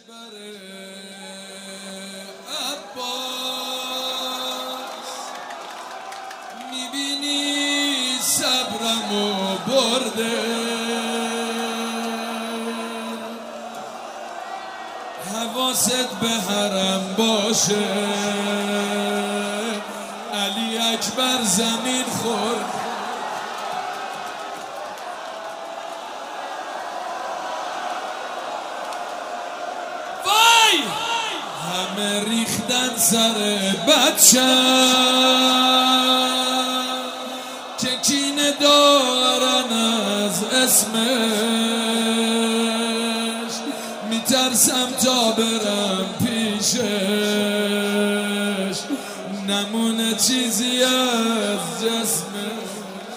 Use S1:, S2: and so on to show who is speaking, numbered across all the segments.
S1: اکبر عباس میبینی صبرمو برده، حواست به حرم باشه، علی اکبر زمین خورد. وای همه ریختن سر بچم که کینه دارن از اسمش، میترسم تا برم پیشش نمونه چیزی از جسمش.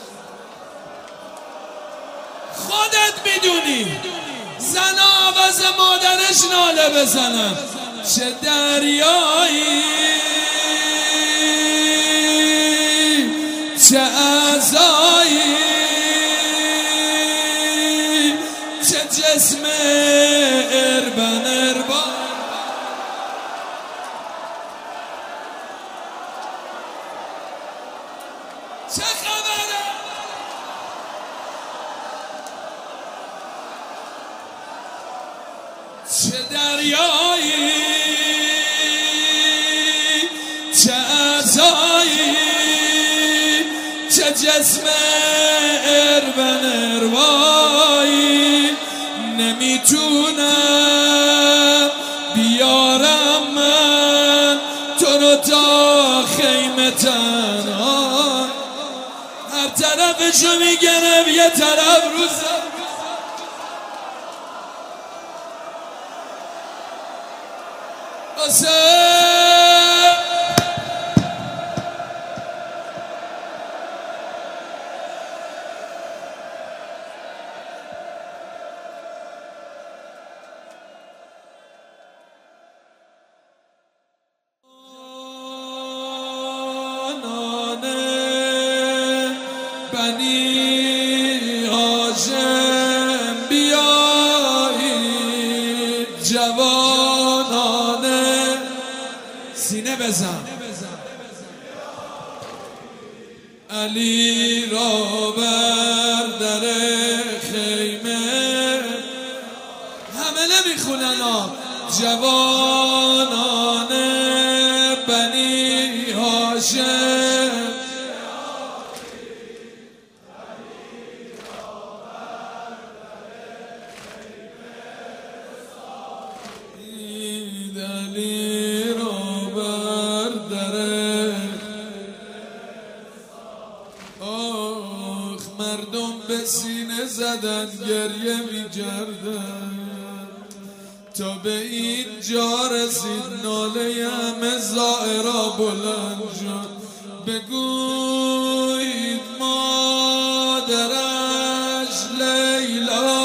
S1: خودت میدونی زن آواز مادرش ناله بزنن چه دریایی، چه عزایی، چه جسم اربن اربان. چه خبره؟ چه دریایی، چه عزایی، چه جسم اربن اروایی. نمیتونم بیارم من تو رو تا خیمه تنها، هر طرفشو میگرم یه طرف روزم. بنی هاشم بیایید، جوانانه سینه بزن، علی را بر در خیمه. همه نمیخونن ها. جوانانه بنی هاشم علی را بر در. آخ مردم به سینه زدن گریه می‌کردن تا به این جا رسید ناله همه زائرا بلند شد. بگویید مادرش لیلا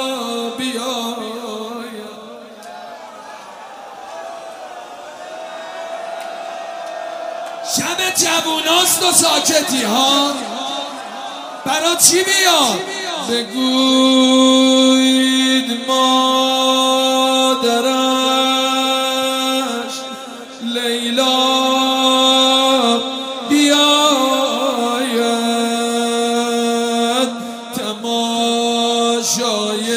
S1: شب جووناست و ساکتی ها، برا چی بیاد؟ بگویید مادرش لیلا بیاید تماشای.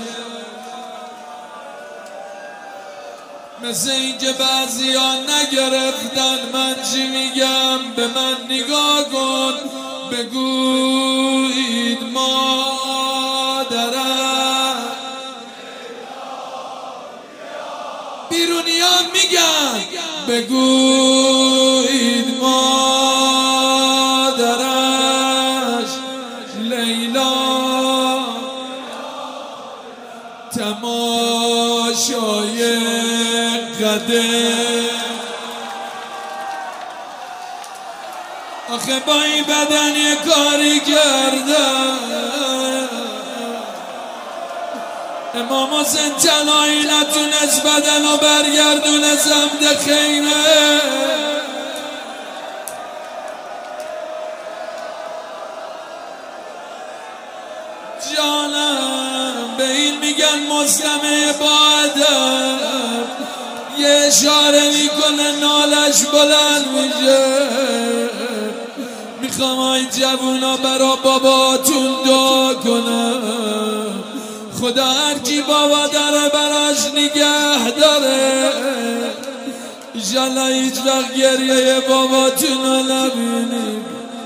S1: مثل اینکه بعضی ها نگرفتن من چی میگم، به من نگاه کن. بگویید مادرم، بیرونیان میگن بگویید مادرش لیلا تماشای قدر. آخه با این بدن یه کاری کردم، امام حسین جلایی نتونست بدن رو برگردونه زمد خیمه. جانم به این میگن مسلمه با ادب. یه اشاره میکنه نالش بلند میشه. میخوام ای جوونا برا باباتون دعا کنم، خدا هرکی بابا داره براش نگه داره. ایشالله هیچ وقت گریه باباتون رو نبینیم.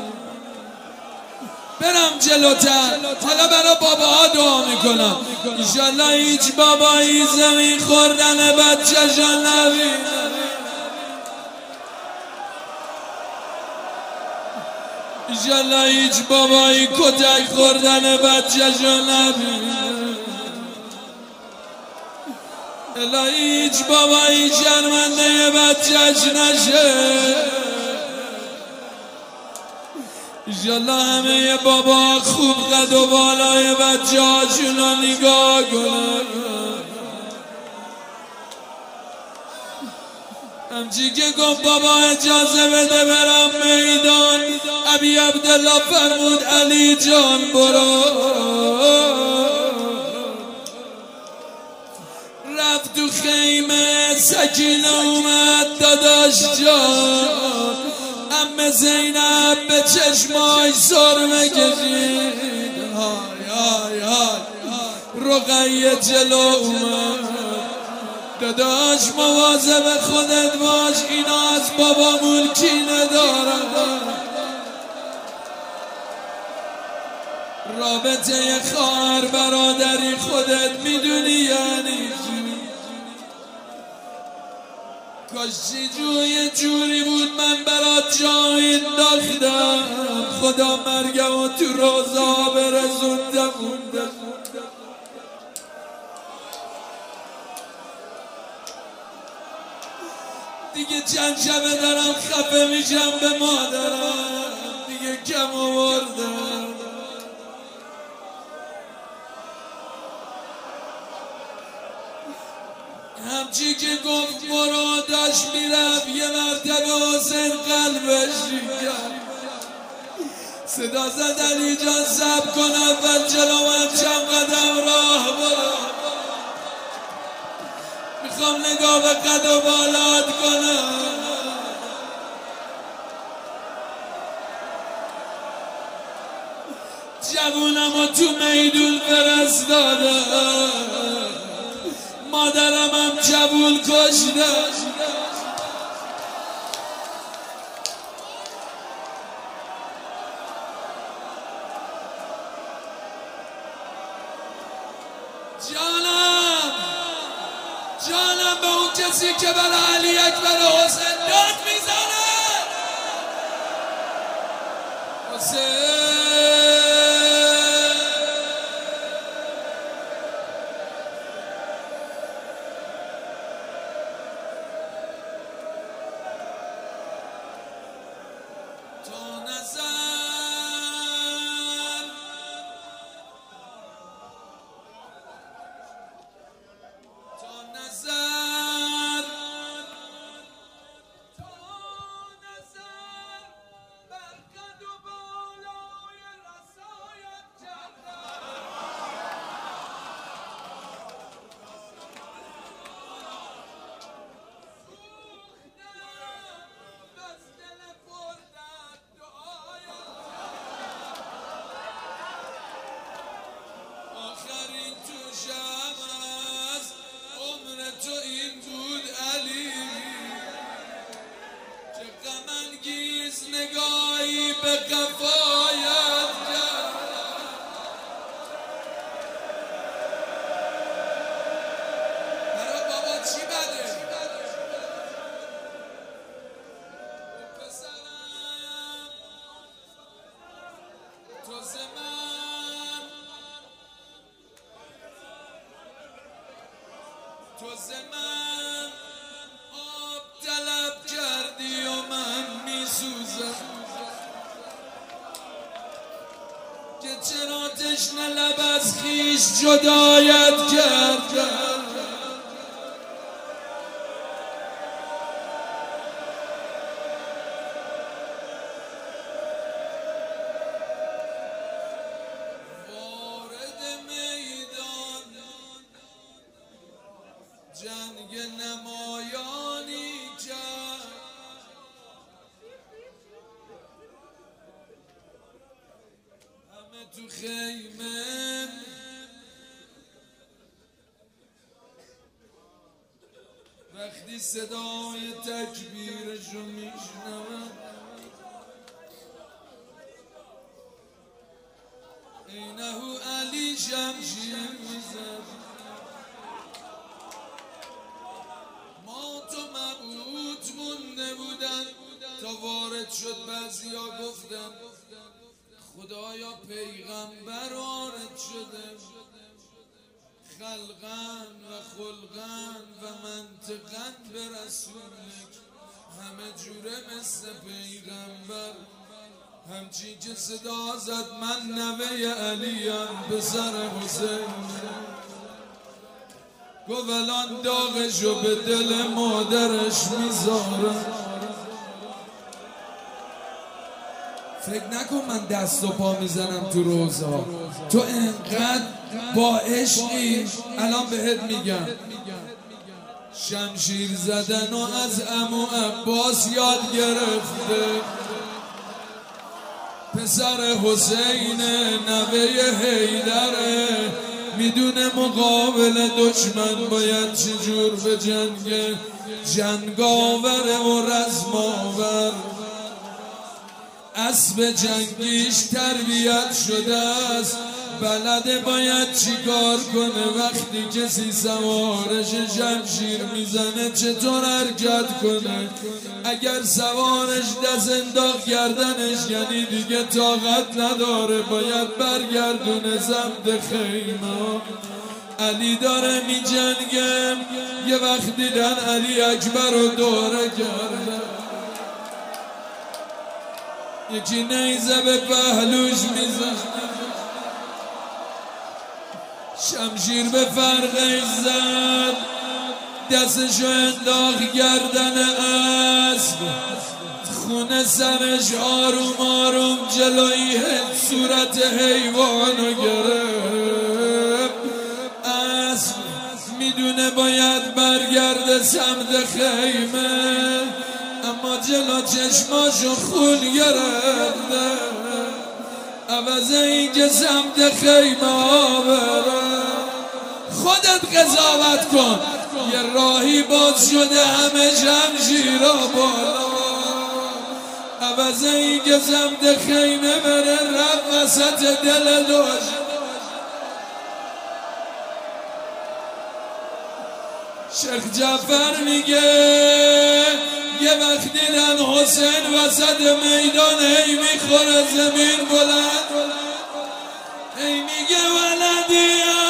S1: برم جلوتر، حالا برا باباها دعا میکنم. ایشالله هیچ بابایی زمین خوردن بچه‌شو نبینه. ایشالله هیچ بابایی کتک خوردن بچه‌شو نبینه. الهی هیچ بابایی شرمنده بچه‌ش نشه. ایشالله همه بابا خوب قد و بالای بچه هاشون رو نگاه کنن. همچی که گفت بابا اجازه بده برم میدان، ابی عبدالله فرمود علی جان برو. رفت تو خیمه، سکینه اومد داداش جان. عمه زینب به چشمای سرمه کشید. های رقیه جلو اومد. داداش مواظب خودت باش، اینا از بابا ملکی ندارن. رابطه خواهر برادری خودت میدونی یعنی کاشی جوی جوری بود من برات جایی انداختم. خدا مرگم و تو روزا برسونده مونده. دیگه چند شبه دارم خفه میشم به مادرم، دیگه کم آوردم. همچی که گفت برو داشت میرفت، یه مرتبه حسین قلبش ریخت. صدا زد علی جان صبر کن اول جلو من چند قدم راه برو. میخوام نگاه به قد و بالات کنم. جوونمو تو میدون فرستادم، مادرم هم جوون کشته. جانم به اون کسی که برای علی اکبر حسین داد میزنه. حسین نگاهی به قفایت کرد. برای بابا چی بده؟ پسرم تو زمان آب طلب کردی و من میسوزم که چرا تشنه لب از خویش جدایت کردم. جنگ نمایانی کرد، همه تو خیمه وقتی صدای تکبیرشو میشنون اینهو علی شمشیر میزد، ما تو مبهوت مونده بودن تا وارد شد. بعضیا گفتن خدایا پیغمبر وارد شده، خلقن و خلقن و منطقن به رسولک، همه جوره مثل پیغمبر. همچین که صدا زد من نوه علیم پسر حسین، گفت الان داغشو به دل مادرش میذارم. فکر نکن من دست و پا میزنم تو روزا، تو انقدر با عشقی. الان بهت میگم شمشیر زدن و از عمو عباس یاد گرفته، پسر حسین نوه حیدره، میدونه مقابل دشمن باید چجور به جنگ، جنگاور و رزماور، اسب جنگیش تربیت شده است، بلده باید چی کار کنه وقتی کسی سوارش شمشیر میزنه چطور حرکت کنه. اگر سوارش دست انداخت گردنش یعنی دیگه طاقت نداره، باید برگردونه سمت خیمه. علی داره می جنگه، یه وقت دیدن علی اکبر رو دوره کرده، یکی نیزه به پهلوش میزن، شمشیر به فرقش زد، دستشو انداخت گردن اسب، خونه سرش آروم آروم جلوی صورت حیوانو گرفت. اسب میدونه باید برگرده سمت خیمه، اما جلو چشماشو خون گرفته. عوض این که سمت خیمه ها بره خودت قضاوت کن، یه راهی باز شده همه شمشیرا بالا. عوض این که سمت خیمه بره رفت وسط دل دشمن. شیخ جعفر میگه یه وقت دیدن حسین وسط میدان هی میخوره زمین بلند، هی میگه ولدی